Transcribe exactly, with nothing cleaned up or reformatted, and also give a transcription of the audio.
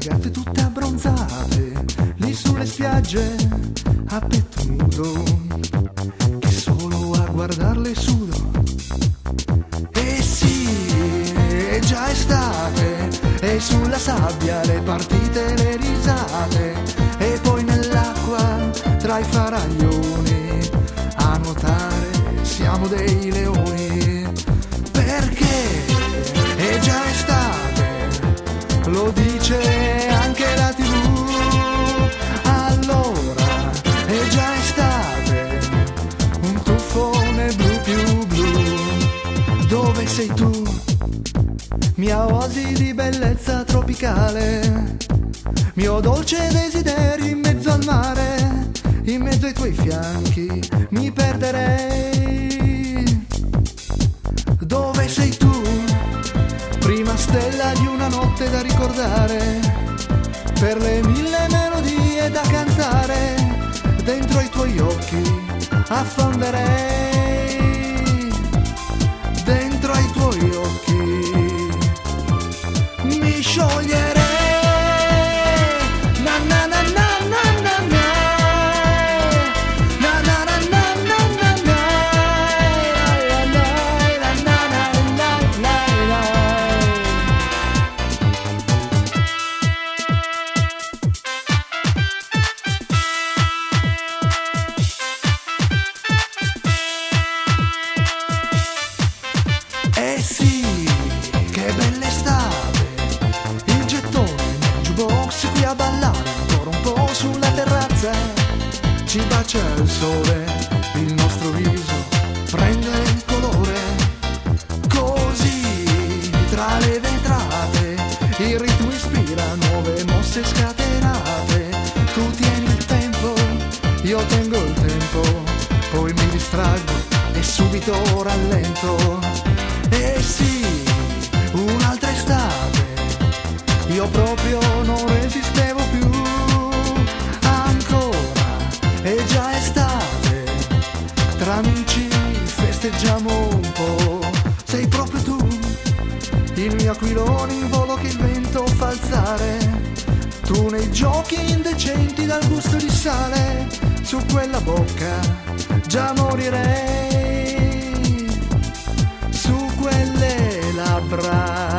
ragazze tutte abbronzate, lì sulle spiagge a petto nudo, che solo a guardarle sudo. E sì, è già estate, e sulla sabbia le partite, le risate, e poi nell'acqua tra i faraglioni a nuotare siamo dei leoni. Perché è già estate, lo dice anche la tivù. Allora è già estate, un tuffone blu più blu. Dove sei tu, mia oasi di bellezza tropicale, mio dolce desiderio in mezzo al mare, in mezzo ai tuoi fianchi mi perderei. Dove sei tu, prima stella di una notte da ricordare, per le mille melodie da cantare, dentro i tuoi occhi affonderei, dentro ai tuoi occhi mi scioglierei. Na na na na na na na, na na na na na na na, na na na na na na. Eh sì, che bella estate, il gettone nel jukebox qui a ballare, ancora un po' sulla terrazza, ci bacia il sole, il nostro viso prende il colore, così tra le vetrate il ritmo ispira nuove mosse scatenate. Tu tieni il tempo, io tengo il tempo, poi mi distraggo e subito rallento. Eh sì, un'altra estate, io proprio non resistevo più. Ancora, è già estate, tra amici festeggiamo un po'. Sei proprio tu, il mio aquilone in volo che il vento fa alzare. Tu nei giochi indecenti dal gusto di sale, su quella bocca già morirei, su quelle labbra